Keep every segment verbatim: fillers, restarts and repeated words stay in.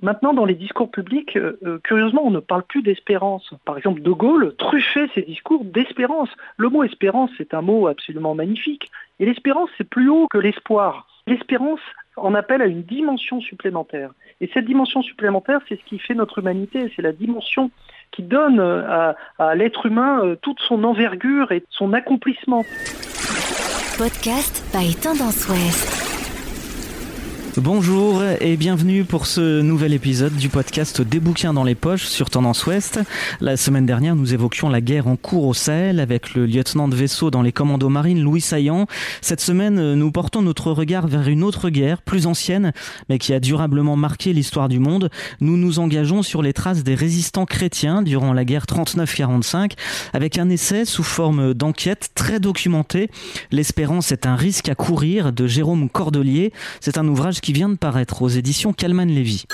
Maintenant, dans les discours publics, euh, curieusement, on ne parle plus d'espérance. Par exemple, De Gaulle truffait ses discours d'espérance. Le mot espérance, c'est un mot absolument magnifique. Et l'espérance, c'est plus haut que l'espoir. L'espérance en appelle à une dimension supplémentaire. Et cette dimension supplémentaire, c'est ce qui fait notre humanité. C'est la dimension qui donne à, à l'être humain toute son envergure et son accomplissement. Podcast by Tendance Ouest. Bonjour et bienvenue pour ce nouvel épisode du podcast Des bouquins dans les poches sur Tendance Ouest. La semaine dernière, nous évoquions la guerre en cours au Sahel avec le lieutenant de vaisseau dans les commandos marines Louis Saillant. Cette semaine, nous portons notre regard vers une autre guerre, plus ancienne, mais qui a durablement marqué l'histoire du monde. Nous nous engageons sur les traces des résistants chrétiens durant la guerre trente-neuf quarante-cinq avec un essai sous forme d'enquête très documenté. L'espérance est un risque à courir de Jérôme Cordelier. C'est un ouvrage qui vient de paraître aux éditions Calman-Lévy.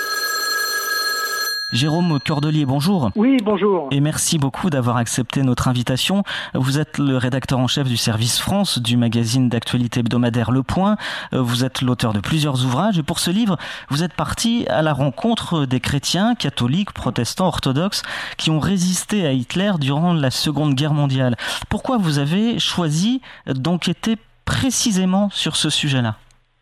Jérôme Cordelier, bonjour. Oui, bonjour. Et merci beaucoup d'avoir accepté notre invitation. Vous êtes le rédacteur en chef du service France du magazine d'actualité hebdomadaire Le Point. Vous êtes l'auteur de plusieurs ouvrages et pour ce livre, vous êtes parti à la rencontre des chrétiens, catholiques, protestants, orthodoxes qui ont résisté à Hitler durant la Seconde Guerre mondiale. Pourquoi vous avez choisi d'enquêter précisément sur ce sujet-là ?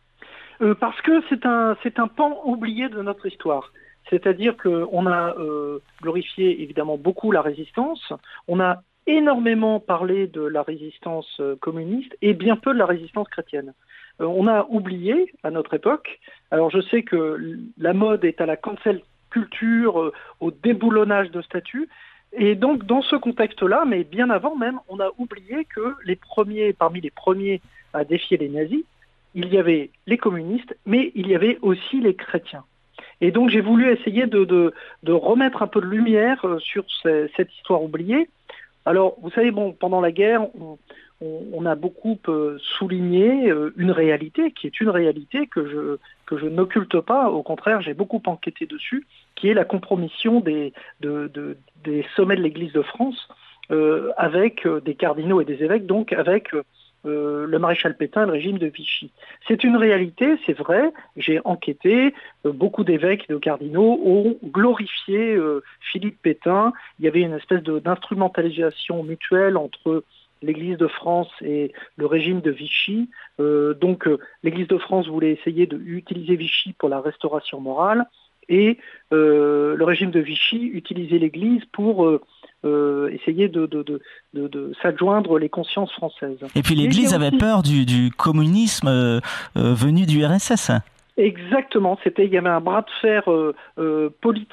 Euh, parce que c'est un, c'est un pan oublié de notre histoire. C'est-à-dire qu'on a euh, glorifié évidemment beaucoup la résistance, on a énormément parlé de la résistance euh, communiste et bien peu de la résistance chrétienne. Euh, on a oublié à notre époque, alors je sais que la mode est à la cancel culture, euh, au déboulonnage de statuts, et donc dans ce contexte-là, mais bien avant même, on a oublié que les premiers, parmi les premiers à défier les nazis, il y avait les communistes, mais il y avait aussi les chrétiens. Et donc j'ai voulu essayer de, de, de remettre un peu de lumière sur ces, cette histoire oubliée. Alors, vous savez, bon, pendant la guerre, on, on, on a beaucoup souligné une réalité, qui est une réalité que je, que je n'occulte pas. Au contraire, j'ai beaucoup enquêté dessus, qui est la compromission des, de, de, des sommets de l'Église de France euh, avec des cardinaux et des évêques, donc avec... Euh, le maréchal Pétain et le régime de Vichy. C'est une réalité, c'est vrai, j'ai enquêté, euh, beaucoup d'évêques et de cardinaux ont glorifié euh, Philippe Pétain, il y avait une espèce de, d'instrumentalisation mutuelle entre l'Église de France et le régime de Vichy, euh, donc euh, l'Église de France voulait essayer d'utiliser Vichy pour la restauration morale, et euh, le régime de Vichy utilisait l'Église pour... Euh, Euh, essayer de, de, de, de, de s'adjoindre les consciences françaises. Et puis l'Église avait aussi... peur du, du communisme euh, euh, venu du R S S. Exactement, c'était, il y avait un bras de fer euh, euh,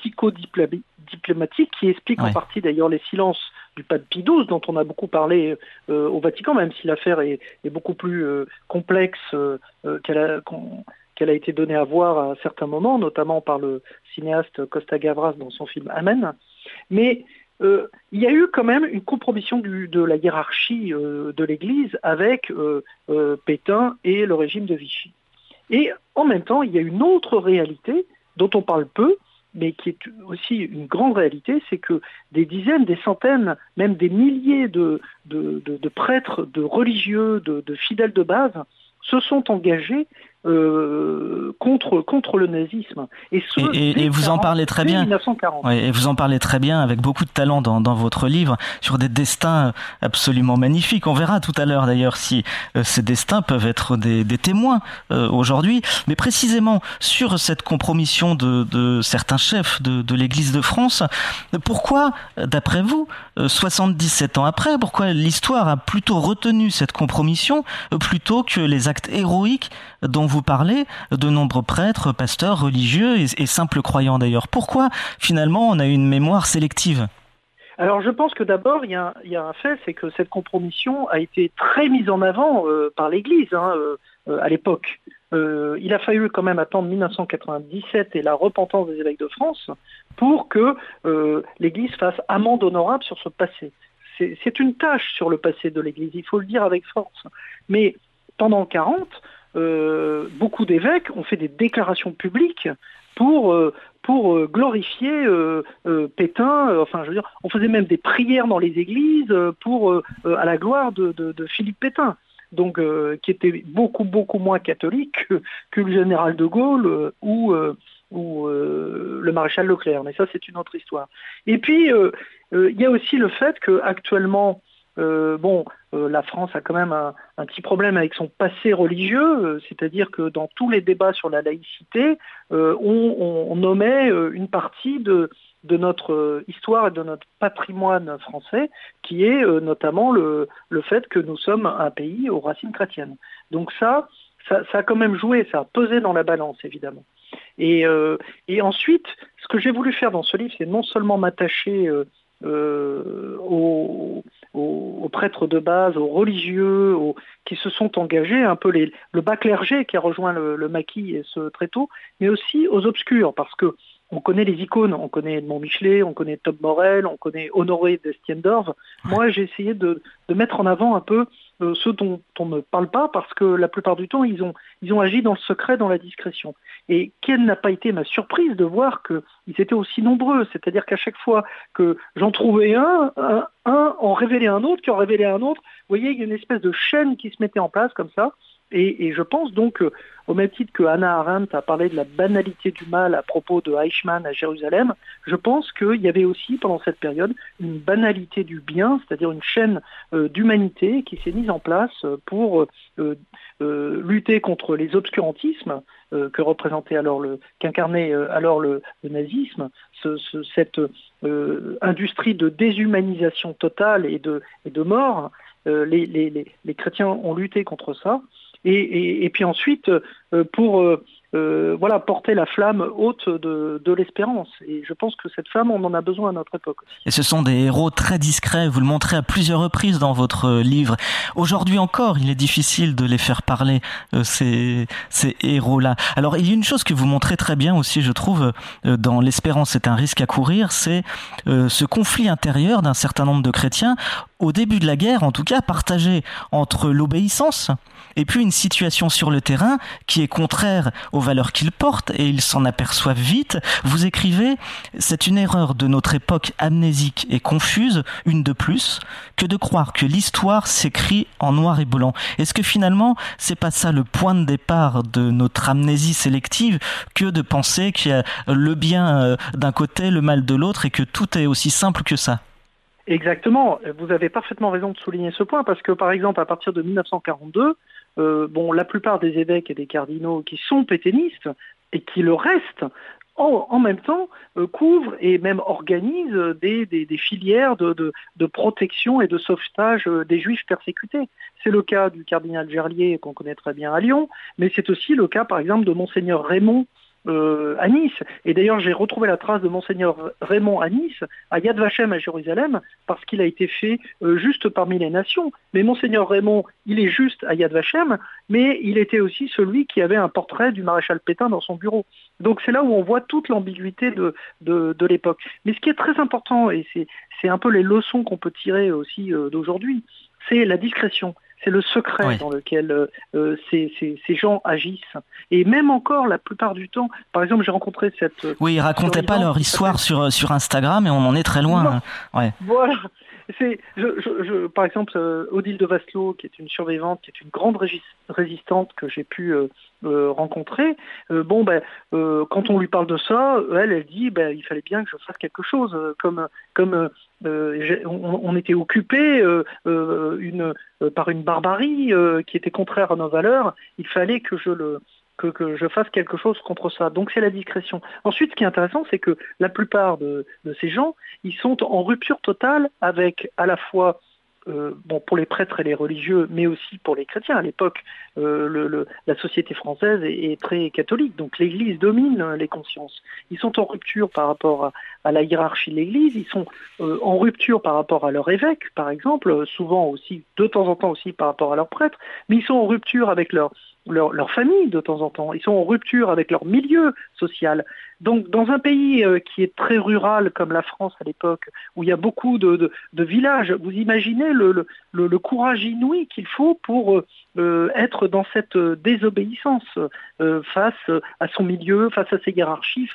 politico-diplomatique qui explique ouais. en partie d'ailleurs les silences du pape Pie douze dont on a beaucoup parlé euh, au Vatican, même si l'affaire est, est beaucoup plus euh, complexe euh, qu'elle a... Qu'on... qu'elle a été donnée à voir à certains moments, notamment par le cinéaste Costa Gavras dans son film Amen. Mais euh, il y a eu quand même une compromission du, de la hiérarchie euh, de l'Église avec euh, euh, Pétain et le régime de Vichy. Et en même temps, il y a une autre réalité dont on parle peu, mais qui est aussi une grande réalité, c'est que des dizaines, des centaines, même des milliers de, de, de, de prêtres, de religieux, de, de fidèles de base se sont engagés Euh, contre contre le nazisme et, ce, et, et, et vous en parlez très bien dix-neuf cent quarante. Ouais, et vous en parlez très bien avec beaucoup de talent dans, dans votre livre sur des destins absolument magnifiques. On verra tout à l'heure d'ailleurs si euh, ces destins peuvent être des, des témoins euh, aujourd'hui, mais précisément sur cette compromission de, de certains chefs de, de l'Église de France, pourquoi d'après vous soixante-dix-sept ans après, pourquoi l'histoire a plutôt retenu cette compromission euh, plutôt que les actes héroïques dont vous parlez, de nombreux prêtres, pasteurs, religieux et, et simples croyants d'ailleurs. Pourquoi finalement on a une mémoire sélective ? Alors je pense que d'abord il y a, il y a un fait, c'est que cette compromission a été très mise en avant euh, par l'Église hein, euh, à l'époque. Euh, il a fallu quand même attendre dix-neuf cent quatre-vingt-dix-sept et la repentance des évêques de France pour que euh, l'Église fasse amende honorable sur ce passé. C'est, c'est une tâche sur le passé de l'Église, il faut le dire avec force. Mais pendant quarante, Euh, beaucoup d'évêques ont fait des déclarations publiques pour, euh, pour euh, glorifier euh, euh, Pétain. Euh, enfin, je veux dire, on faisait même des prières dans les églises pour, euh, à la gloire de, de, de Philippe Pétain, donc euh, qui était beaucoup, beaucoup moins catholique que, que le général de Gaulle euh, ou, euh, ou euh, le maréchal Leclerc, mais ça c'est une autre histoire. Et puis euh, euh, il y a aussi le fait que actuellement, euh, bon, euh, la France a quand même un, un petit problème avec son passé religieux, euh, c'est-à-dire que dans tous les débats sur la laïcité, euh, on, on, on nommait euh, une partie de de notre histoire et de notre patrimoine français, qui est euh, notamment le, le fait que nous sommes un pays aux racines chrétiennes. Donc ça, ça, ça a quand même joué, ça a pesé dans la balance, évidemment. Et, euh, et ensuite, ce que j'ai voulu faire dans ce livre, c'est non seulement m'attacher euh, euh, aux, aux, aux prêtres de base, aux religieux, aux, qui se sont engagés, un peu les, le bas clergé qui a rejoint le, le maquis et ce très tôt, mais aussi aux obscurs, parce que on connaît les icônes, on connaît Edmond Michelet, on connaît Tom Morel, on connaît Honoré d'Estienne-d'Orve. Moi, j'ai essayé de, de mettre en avant un peu euh, ceux dont on ne parle pas, parce que la plupart du temps, ils ont, ils ont agi dans le secret, dans la discrétion. Et quelle n'a pas été ma surprise de voir qu'ils étaient aussi nombreux, c'est-à-dire qu'à chaque fois que j'en trouvais un, un, un en révélait un autre, qui en révélait un autre. Vous voyez, il y a une espèce de chaîne qui se mettait en place comme ça. Et, et je pense donc, euh, au même titre que Hannah Arendt a parlé de la banalité du mal à propos de Eichmann à Jérusalem, je pense qu'il y avait aussi pendant cette période une banalité du bien, c'est-à-dire une chaîne euh, d'humanité qui s'est mise en place pour euh, euh, lutter contre les obscurantismes euh, que représentait alors le, qu'incarnait euh, alors le, le nazisme, ce, ce, cette euh, industrie de déshumanisation totale et de, et de mort. Euh, les, les, les, les chrétiens ont lutté contre ça. Et, et, et puis ensuite, euh, pour euh, euh, voilà, porter la flamme haute de, de l'espérance. Et je pense que cette flamme, on en a besoin à notre époque aussi. Et ce sont des héros très discrets, vous le montrez à plusieurs reprises dans votre livre. Aujourd'hui encore, il est difficile de les faire parler, euh, ces, ces héros-là. Alors, il y a une chose que vous montrez très bien aussi, je trouve, euh, dans L'espérance c'est un risque à courir, c'est euh, ce conflit intérieur d'un certain nombre de chrétiens, au début de la guerre, en tout cas, partagé entre l'obéissance et puis une situation sur le terrain qui est contraire aux valeurs qu'ils portent, et ils s'en aperçoivent vite. Vous écrivez « C'est une erreur de notre époque amnésique et confuse, une de plus, que de croire que l'histoire s'écrit en noir et blanc. » Est-ce que finalement, c'est pas ça le point de départ de notre amnésie sélective que de penser qu'il y a le bien d'un côté, le mal de l'autre, et que tout est aussi simple que ça? Exactement, vous avez parfaitement raison de souligner ce point, parce que par exemple, à partir de mille neuf cent quarante-deux, euh, bon, la plupart des évêques et des cardinaux qui sont pétainistes, et qui le restent, en, en même temps, euh, couvrent et même organisent des, des, des filières de, de, de protection et de sauvetage des juifs persécutés. C'est le cas du cardinal Gerlier, qu'on connaît très bien à Lyon, mais c'est aussi le cas, par exemple, de Monseigneur Raymond, Euh, à Nice. Et d'ailleurs, j'ai retrouvé la trace de Monseigneur Raymond à Nice, à Yad Vashem à Jérusalem, parce qu'il a été fait euh, juste parmi les nations. Mais Monseigneur Raymond, il est juste à Yad Vashem, mais il était aussi celui qui avait un portrait du maréchal Pétain dans son bureau. Donc c'est là où on voit toute l'ambiguïté de, de, de l'époque. Mais ce qui est très important, et c'est, c'est un peu les leçons qu'on peut tirer aussi euh, d'aujourd'hui, c'est la discrétion. C'est le secret oui. dans lequel euh, ces, ces, ces gens agissent. Et même encore, la plupart du temps, par exemple, j'ai rencontré cette... Oui, ils racontaient pas leur histoire sur, sur Instagram, et on en est très loin. Hein. Ouais. Voilà. C'est, je, je, je, par exemple, euh, Odile de Vasselot, qui est une survivante, qui est une grande régis, résistante que j'ai pu euh, euh, rencontrer, euh, bon, ben, euh, quand on lui parle de ça, elle, elle dit, ben, il fallait bien que je fasse quelque chose, euh, comme... comme euh, on, on était occupé euh, euh, une, euh, par une barbarie euh, qui était contraire à nos valeurs, il fallait que je le... Que, que je fasse quelque chose contre ça. Donc c'est la discrétion. Ensuite, ce qui est intéressant, c'est que la plupart de, de ces gens, ils sont en rupture totale avec à la fois, euh, bon, pour les prêtres et les religieux, mais aussi pour les chrétiens. À l'époque, euh, le, le, la société française est, est très catholique, donc l'Église domine les consciences. Ils sont en rupture par rapport à, à la hiérarchie de l'Église, ils sont euh, en rupture par rapport à leur évêque, par exemple, souvent aussi, de temps en temps aussi par rapport à leurs prêtres, mais ils sont en rupture avec leur Leur, leur famille de temps en temps, ils sont en rupture avec leur milieu social. Donc dans un pays euh, qui est très rural comme la France à l'époque, où il y a beaucoup de, de, de villages, vous imaginez le, le, le courage inouï qu'il faut pour euh, être dans cette désobéissance euh, face à son milieu, face à ses hiérarchies, face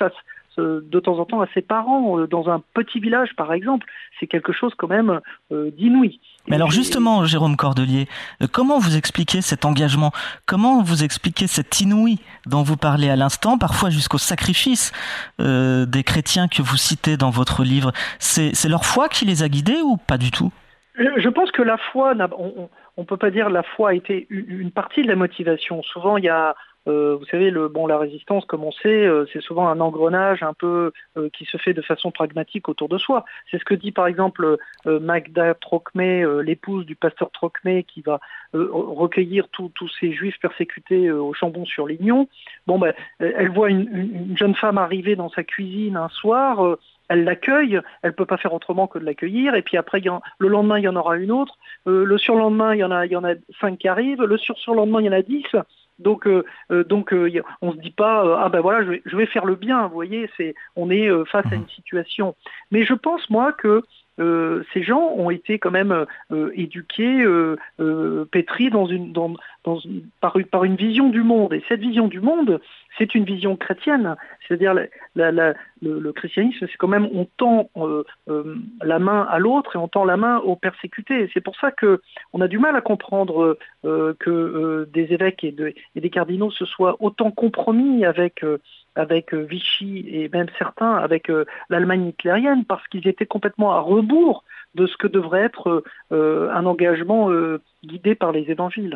de temps en temps à ses parents, dans un petit village par exemple. C'est quelque chose quand même euh, d'inouï. Mais alors justement, Jérôme Cordelier, comment vous expliquez cet engagement? Comment vous expliquez cet inouï dont vous parlez à l'instant, parfois jusqu'au sacrifice euh, des chrétiens que vous citez dans votre livre? C'est, c'est leur foi qui les a guidés ou pas du tout? Je pense que la foi, on ne peut pas dire la foi a été une partie de la motivation. Souvent, il y a, euh, vous savez, le, bon, la résistance, comme on sait, euh, c'est souvent un engrenage un peu euh, qui se fait de façon pragmatique autour de soi. C'est ce que dit par exemple euh, Magda Trocmé, euh, l'épouse du pasteur Trocmé, qui va euh, recueillir tous ces juifs persécutés euh, au Chambon-sur-Lignon. Bon, ben, elle voit une, une jeune femme arriver dans sa cuisine un soir. Euh, Elle l'accueille, elle ne peut pas faire autrement que de l'accueillir, et puis après, il y en, le lendemain, il y en aura une autre, euh, le surlendemain, il y en a, il y en a cinq qui arrivent, le sur-surlendemain, il y en a dix, donc, euh, euh, donc euh, on ne se dit pas, euh, ah ben voilà, je vais, je vais faire le bien, vous voyez, c'est, on est euh, face à une situation. Mais je pense, moi, que euh, ces gens ont été quand même euh, éduqués, euh, euh, pétris dans une, dans, dans, par, une, par une vision du monde, et cette vision du monde, c'est une vision chrétienne, c'est-à-dire la, la, la, le, le christianisme, c'est quand même on tend euh, euh, la main à l'autre et on tend la main aux persécutés. C'est pour ça que on a du mal à comprendre euh, que euh, des évêques et, de, et des cardinaux se soient autant compromis avec euh, avec Vichy et même certains avec euh, l'Allemagne hitlérienne, parce qu'ils étaient complètement à rebours de ce que devrait être euh, un engagement euh, guidé par les évangiles.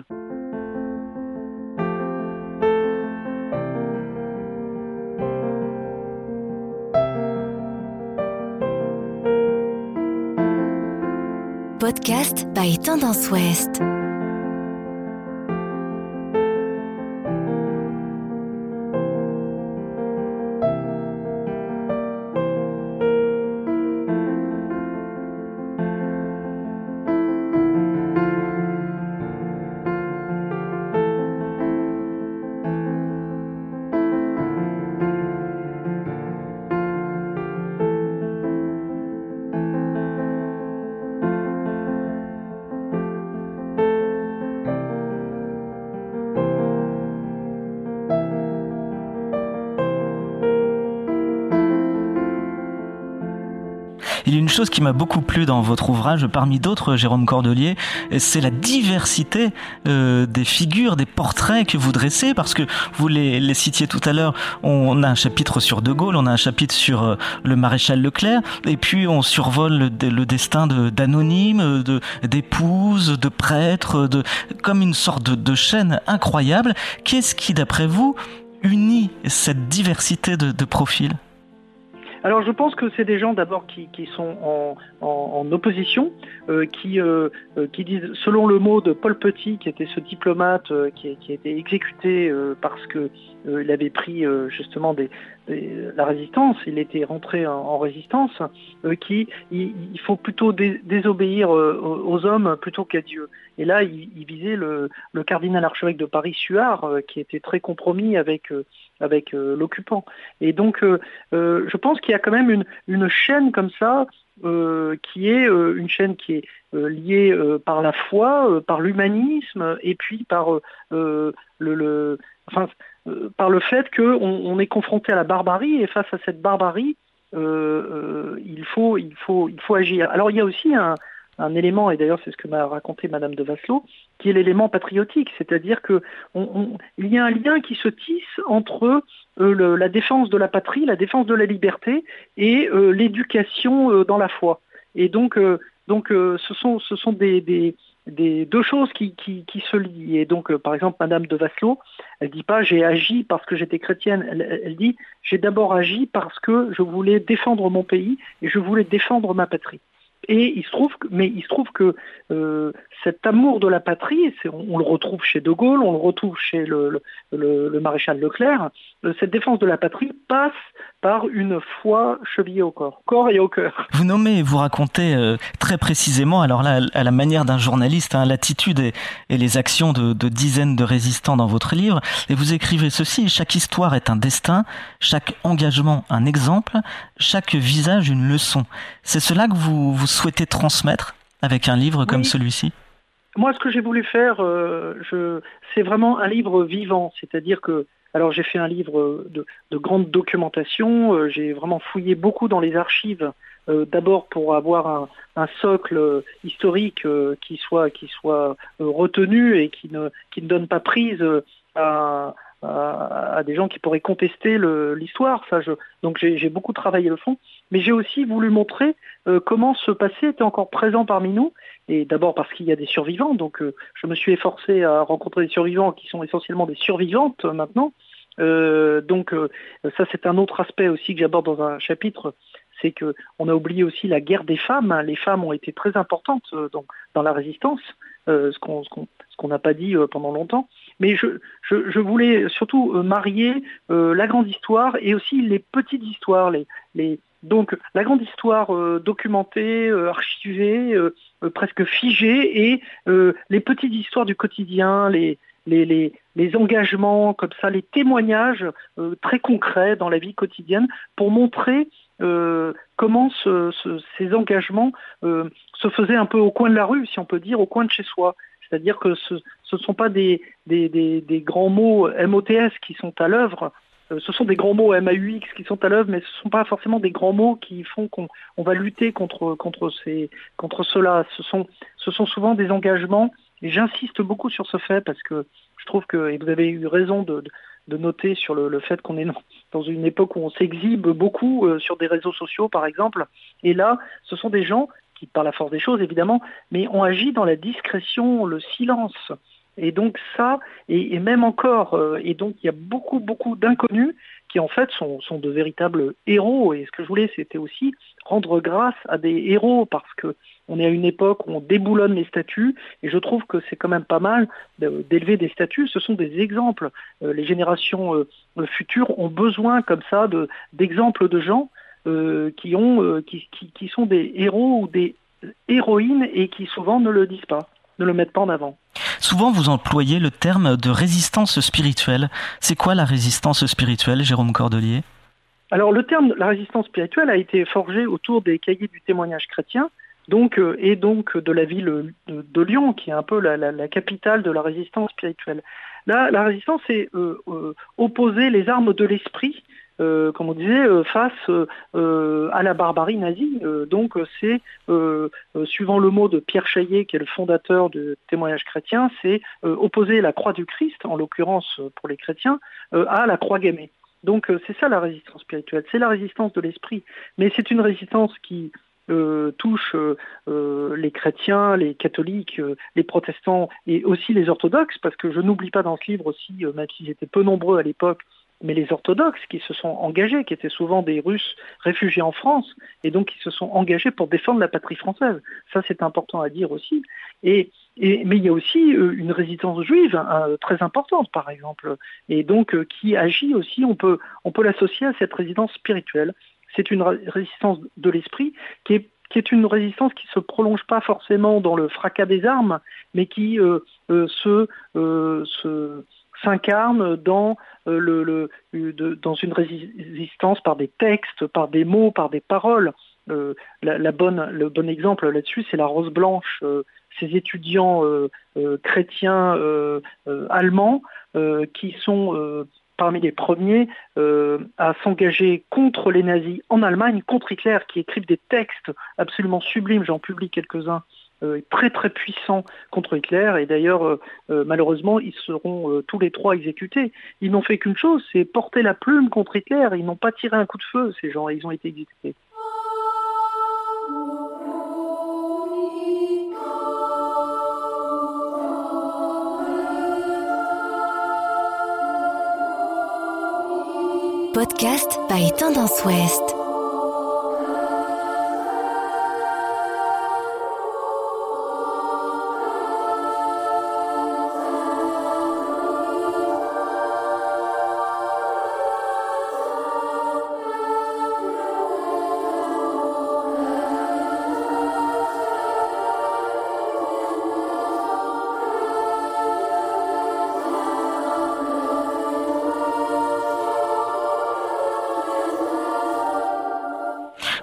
Podcast by Tendance Ouest. Il y a une chose qui m'a beaucoup plu dans votre ouvrage, parmi d'autres, Jérôme Cordelier, c'est la diversité euh, des figures, des portraits que vous dressez, parce que vous les, les citiez tout à l'heure, on a un chapitre sur De Gaulle, on a un chapitre sur euh, le maréchal Leclerc, et puis on survole le, le destin de, d'anonymes, de, d'épouses, de prêtres, de, comme une sorte de, de chaîne incroyable. Qu'est-ce qui, d'après vous, unit cette diversité de, de profils ? Alors je pense que c'est des gens d'abord qui, qui sont en, en, en opposition, euh, qui, euh, qui disent, selon le mot de Paul Petit, qui était ce diplomate euh, qui, qui a été exécuté euh, parce que euh, il avait pris euh, justement des, des, la résistance, il était rentré en, en résistance, euh, qui il, il faut plutôt dé, désobéir euh, aux hommes plutôt qu'à Dieu. Et là, il, il visait le, le cardinal archevêque de Paris, Suard, euh, qui était très compromis avec euh, avec euh, l'occupant. Et donc, euh, euh, je pense qu'il y a quand même une, une chaîne comme ça, euh, qui est euh, une chaîne qui est euh, liée euh, par la foi, euh, par l'humanisme, et puis par euh, le, le, enfin, euh, par le fait qu'on on est confronté à la barbarie, et face à cette barbarie, euh, euh, il faut, il faut, il faut agir. Alors, il y a aussi un un élément, et d'ailleurs c'est ce que m'a raconté Madame de Vasselot, qui est l'élément patriotique, c'est-à-dire que on, on, il y a un lien qui se tisse entre euh, le, la défense de la patrie, la défense de la liberté et euh, l'éducation euh, dans la foi. Et donc, euh, donc euh, ce sont, ce sont des, des, des deux choses qui, qui, qui se lient. Et donc, euh, par exemple, Madame de Vasselot, elle dit pas j'ai agi parce que j'étais chrétienne. Elle, elle dit j'ai d'abord agi parce que je voulais défendre mon pays et je voulais défendre ma patrie. Et il se trouve, que, mais il se trouve que euh, cet amour de la patrie, c'est, on, on le retrouve chez De Gaulle, on le retrouve chez le, le, le, le maréchal Leclerc. Euh, cette défense de la patrie passe par une foi chevillée au corps, corps et au cœur. Vous nommez et vous racontez euh, très précisément, alors là, à la manière d'un journaliste, hein, l'attitude et, et les actions de, de dizaines de résistants dans votre livre. Et vous écrivez ceci: chaque histoire est un destin, chaque engagement un exemple, chaque visage une leçon. C'est cela que vous, vous souhaitez transmettre avec un livre comme oui. celui-ci ? Moi, ce que j'ai voulu faire, euh, je, c'est vraiment un livre vivant, c'est-à-dire que Alors j'ai fait un livre de, de grande documentation, euh, j'ai vraiment fouillé beaucoup dans les archives, euh, d'abord pour avoir un, un socle euh, historique euh, qui soit, qui soit euh, retenu et qui ne, qui ne donne pas prise euh, à, à, à des gens qui pourraient contester le, l'histoire. Ça, je, donc j'ai, j'ai beaucoup travaillé le fond, mais j'ai aussi voulu montrer euh, comment ce passé était encore présent parmi nous, et d'abord parce qu'il y a des survivants, donc euh, je me suis efforcé à rencontrer des survivants qui sont essentiellement des survivantes euh, maintenant. Euh, donc euh, ça c'est un autre aspect aussi que j'aborde dans un chapitre, c'est que on a oublié aussi la guerre des femmes. Les femmes ont été très importantes euh, donc, dans la résistance, euh, ce qu'on ce qu'on ce qu'on n'a pas dit euh, pendant longtemps. Mais je, je, je voulais surtout euh, marier euh, la grande histoire et aussi les petites histoires, les, les donc la grande histoire euh, documentée, euh, archivée, euh, euh, presque figée, et euh, les petites histoires du quotidien, les, les, les, les engagements comme ça, les témoignages euh, très concrets dans la vie quotidienne pour montrer euh, comment ce, ce, ces engagements euh, se faisaient un peu au coin de la rue, si on peut dire, au coin de chez soi. C'est-à-dire que ce ne sont pas des, des, des, des grands mots M O T S qui sont à l'œuvre, ce sont des grands mots M A U X qui sont à l'œuvre, mais ce ne sont pas forcément des grands mots qui font qu'on on va lutter contre, contre, ces, contre cela. Ce sont, ce sont souvent des engagements, et j'insiste beaucoup sur ce fait parce que je trouve que, et vous avez eu raison de, de, de noter sur le, le fait qu'on est dans une époque où on s'exhibe beaucoup euh, sur des réseaux sociaux par exemple, et là ce sont des gens qui, par la force des choses évidemment, mais ont agi dans la discrétion, le silence. Et donc ça, et, et même encore, euh, et donc il y a beaucoup, beaucoup d'inconnus qui en fait sont, sont de véritables héros. Et ce que je voulais, c'était aussi rendre grâce à des héros, parce que on est à une époque où on déboulonne les statues, et je trouve que c'est quand même pas mal d'élever des statues. Ce sont des exemples. Euh, les générations euh, futures ont besoin comme ça de, d'exemples de gens euh, qui, ont, euh, qui, qui, qui sont des héros ou des héroïnes et qui souvent ne le disent pas, ne le mettent pas en avant. Souvent, vous employez le terme de résistance spirituelle. C'est quoi la résistance spirituelle, Jérôme Cordelier ? Alors, le terme la résistance spirituelle a été forgé autour des cahiers du témoignage chrétien, donc, euh, et donc de la ville de, de Lyon, qui est un peu la, la, la capitale de la résistance spirituelle. Là, la résistance, c'est euh, euh, opposer les armes de l'esprit, Euh, comme on disait, euh, face euh, à la barbarie nazie. Euh, donc c'est, euh, euh, suivant le mot de Pierre Chaillet, qui est le fondateur du témoignage chrétien, c'est euh, opposer la croix du Christ, en l'occurrence pour les chrétiens, euh, à la croix gammée. Donc euh, c'est ça la résistance spirituelle, c'est la résistance de l'esprit. Mais c'est une résistance qui euh, touche euh, euh, les chrétiens, les catholiques, euh, les protestants et aussi les orthodoxes, parce que je n'oublie pas dans ce livre aussi, euh, même s'ils étaient peu nombreux à l'époque, mais les orthodoxes qui se sont engagés, qui étaient souvent des Russes réfugiés en France, et donc qui se sont engagés pour défendre la patrie française. Ça, c'est important à dire aussi. Et, et, mais il y a aussi euh, une résistance juive hein, très importante, par exemple, et donc euh, qui agit aussi, on peut, on peut l'associer à cette résistance spirituelle. C'est une résistance de l'esprit qui est qui est une résistance qui ne se prolonge pas forcément dans le fracas des armes, mais qui euh, euh, se... Euh, se s'incarne dans, euh, le, le, de, dans une résistance par des textes, par des mots, par des paroles. Euh, la, la bonne, le bon exemple là-dessus, c'est la Rose Blanche. Euh, ces étudiants euh, euh, chrétiens euh, euh, allemands euh, qui sont euh, parmi les premiers euh, à s'engager contre les nazis en Allemagne, contre Hitler, qui écrivent des textes absolument sublimes, j'en publie quelques-uns, Euh, très très puissants contre Hitler, et d'ailleurs euh, euh, malheureusement ils seront euh, tous les trois exécutés. Ils n'ont fait qu'une chose, c'est porter la plume contre Hitler. Ils n'ont pas tiré un coup de feu, ces gens, ils ont été exécutés. Podcast by Tendance Ouest.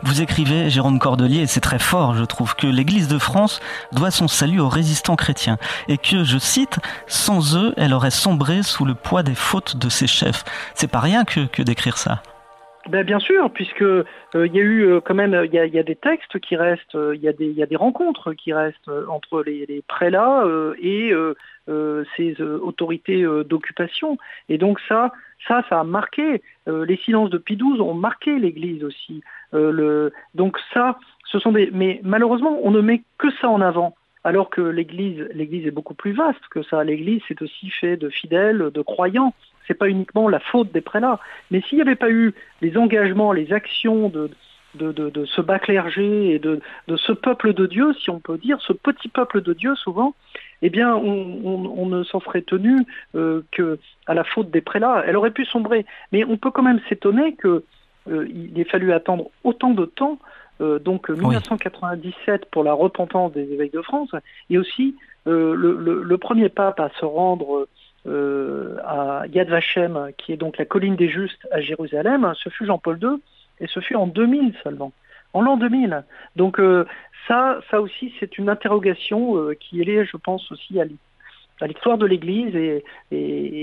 Vous écrivez, Jérôme Cordelier, et c'est très fort, je trouve, que l'Église de France doit son salut aux résistants chrétiens. Et que, je cite, sans eux, elle aurait sombré sous le poids des fautes de ses chefs. C'est pas rien que, que d'écrire ça. Ben bien sûr, puisque euh, il y a eu euh, quand même, il y a, il y a des textes qui restent, il y a des, il y a des rencontres qui restent entre les, les prélats euh, et euh, euh, ces euh, autorités euh, d'occupation. Et donc ça, ça, ça a marqué. Euh, les silences de Pie douze ont marqué l'Église aussi. Euh, le, donc ça, ce sont des, mais malheureusement, on ne met que ça en avant. Alors que l'Église, l'Église est beaucoup plus vaste que ça. L'Église, c'est aussi fait de fidèles, de croyants. C'est pas uniquement la faute des prélats. Mais s'il n'y avait pas eu les engagements, les actions de, de, de, de ce bas clergé et de, de ce peuple de Dieu, si on peut dire, ce petit peuple de Dieu souvent, eh bien, on, on, on ne s'en serait tenu euh, que à la faute des prélats. Elle aurait pu sombrer. Mais on peut quand même s'étonner qu'il euh, ait fallu attendre autant de temps. Euh, donc dix-neuf cent quatre-vingt-dix-sept pour la repentance des évêques de France, et aussi euh, le, le, le premier pape à se rendre euh, à Yad Vashem, qui est donc la colline des Justes à Jérusalem, ce fut Jean-Paul deux, et ce fut en deux mille seulement, en l'an deux mille. Donc euh, ça, ça aussi c'est une interrogation euh, qui est liée, je pense, aussi à l'histoire de l'Église et, et,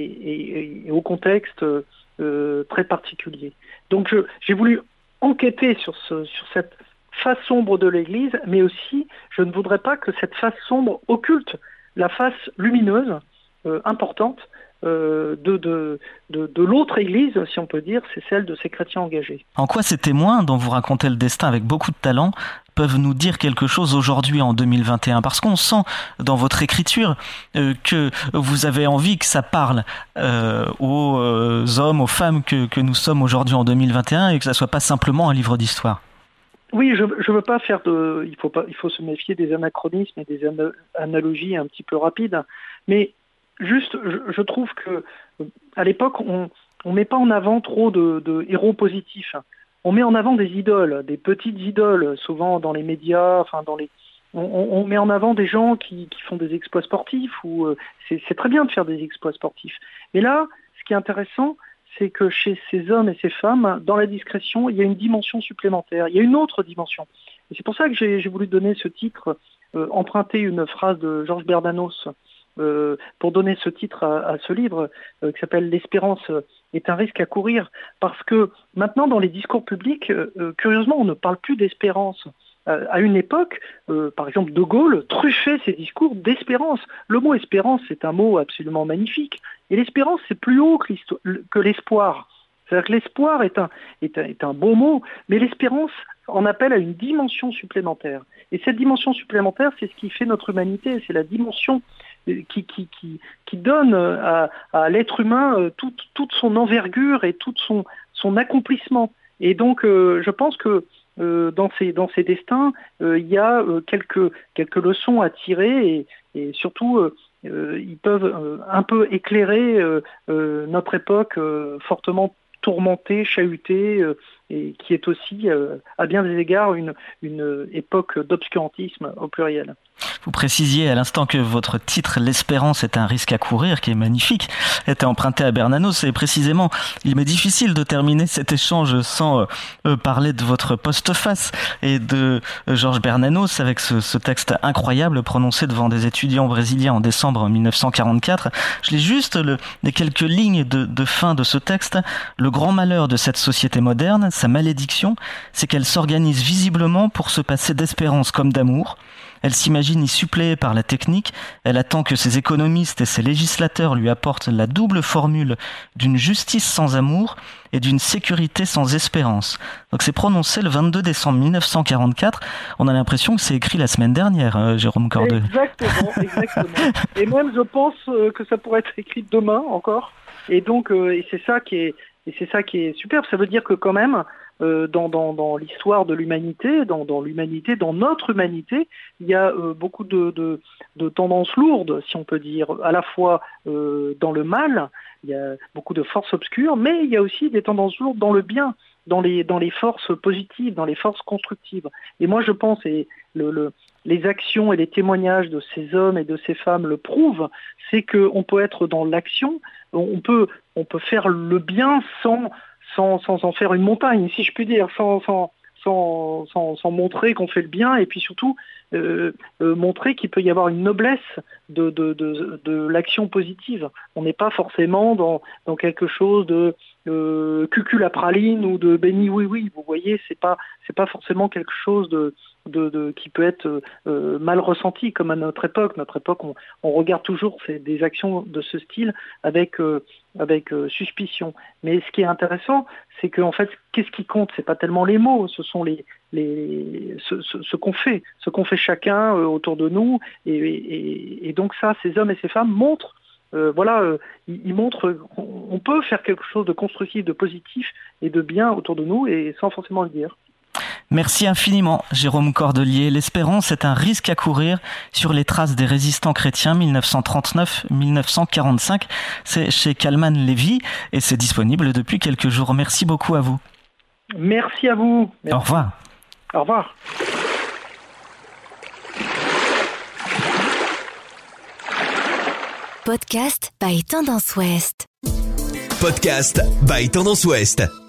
et, et au contexte euh, très particulier. Donc je, j'ai voulu enquêter sur, ce, sur cette face sombre de l'Église, mais aussi, je ne voudrais pas que cette face sombre occulte la face lumineuse, euh, importante, euh, de, de, de, de l'autre Église, si on peut dire, c'est celle de ces chrétiens engagés. En quoi ces témoins, dont vous racontez le destin avec beaucoup de talent, peuvent nous dire quelque chose aujourd'hui en deux mille vingt et un? Parce qu'on sent dans votre écriture euh, que vous avez envie que ça parle euh, aux euh, hommes, aux femmes que, que nous sommes aujourd'hui en deux mille vingt et un, et que ça soit pas simplement un livre d'histoire. Oui, je ne veux pas faire de... Il faut, pas, il faut se méfier des anachronismes et des ana- analogies un petit peu rapides, mais juste, je, je trouve que à l'époque, on ne met pas en avant trop de, de héros positifs. On met en avant des idoles, des petites idoles, souvent dans les médias, enfin dans les. On, on met en avant des gens qui, qui font des exploits sportifs, ou euh, c'est, c'est très bien de faire des exploits sportifs. Mais là, ce qui est intéressant, c'est que chez ces hommes et ces femmes, dans la discrétion, il y a une dimension supplémentaire, il y a une autre dimension. Et c'est pour ça que j'ai, j'ai voulu donner ce titre, euh, emprunter une phrase de Georges Bernanos, euh, pour donner ce titre à, à ce livre, euh, qui s'appelle « L'espérance est un risque à courir », parce que maintenant, dans les discours publics, euh, curieusement, on ne parle plus d'espérance. Euh, à une époque, euh, par exemple, De Gaulle truffait ses discours d'espérance. Le mot espérance, c'est un mot absolument magnifique. Et l'espérance, c'est plus haut que, que l'espoir. C'est-à-dire que l'espoir est un, est, un, est un beau mot, mais l'espérance en appelle à une dimension supplémentaire. Et cette dimension supplémentaire, c'est ce qui fait notre humanité, c'est la dimension qui, qui, qui, qui donne à, à l'être humain toute, toute son envergure et tout son, son accomplissement. Et donc, euh, je pense que euh, dans, ces, dans ces destins, euh, il y a euh, quelques, quelques leçons à tirer, et, et surtout, euh, euh, ils peuvent euh, un peu éclairer euh, euh, notre époque euh, fortement tourmentée, chahutée, euh, et qui est aussi, euh, à bien des égards, une, une époque d'obscurantisme au pluriel. Vous précisiez à l'instant que votre titre « L'espérance est un risque à courir », qui est magnifique, était emprunté à Bernanos, et précisément, il m'est difficile de terminer cet échange sans euh, parler de votre postface et de euh, Georges Bernanos, avec ce, ce texte incroyable prononcé devant des étudiants brésiliens en décembre mille neuf cent quarante-quatre. Je lis juste le, les quelques lignes de, de fin de ce texte. « Le grand malheur de cette société moderne, sa malédiction, c'est qu'elle s'organise visiblement pour se passer d'espérance comme d'amour. Elle s'imagine y suppléer par la technique, elle attend que ses économistes et ses législateurs lui apportent la double formule d'une justice sans amour et d'une sécurité sans espérance. » Donc c'est prononcé le vingt-deux décembre mille neuf cent quarante-quatre. On a l'impression que c'est écrit la semaine dernière, euh, Jérôme Cordelier. Exactement, exactement. Et même je pense euh, que ça pourrait être écrit demain encore. Et donc, euh, et c'est ça qui est, et c'est ça qui est superbe. Ça veut dire que quand même, Euh, dans, dans, dans l'histoire de l'humanité, dans, dans l'humanité, dans notre humanité, il y a euh, beaucoup de, de, de tendances lourdes, si on peut dire, à la fois euh, dans le mal, il y a beaucoup de forces obscures, mais il y a aussi des tendances lourdes dans le bien, dans les, dans les forces positives, dans les forces constructives. Et moi je pense, et le, le, les actions et les témoignages de ces hommes et de ces femmes le prouvent, c'est qu'on peut être dans l'action, on peut, on peut faire le bien sans... Sans, sans en faire une montagne, si je puis dire, sans, sans, sans, sans, sans montrer qu'on fait le bien, et puis surtout euh, euh, montrer qu'il peut y avoir une noblesse de, de, de, de l'action positive. On n'est pas forcément dans, dans quelque chose de euh, cucul à praline ou de béni oui oui. Vous voyez, c'est pas c'est pas forcément quelque chose de De, de, qui peut être euh, mal ressenti comme à notre époque. Notre époque, on, on regarde toujours ces, des actions de ce style avec, euh, avec euh, suspicion. Mais ce qui est intéressant, c'est qu'en fait, qu'est-ce qui compte ? C'est pas tellement les mots, ce sont les, les, ce, ce, ce qu'on fait, ce qu'on fait chacun euh, autour de nous. Et, et, et donc ça, ces hommes et ces femmes montrent, euh, voilà, euh, ils, ils montrent qu'on peut faire quelque chose de constructif, de positif et de bien autour de nous, et sans forcément le dire. Merci infiniment, Jérôme Cordelier. L'espérance est un risque à courir sur les traces des résistants chrétiens dix-neuf cent trente-neuf à dix-neuf cent quarante-cinq. C'est chez Kalman Levy et c'est disponible depuis quelques jours. Merci beaucoup à vous. Merci à vous. Merci. Au revoir. Au revoir. Podcast by Tendance Ouest. Podcast by Tendance Ouest.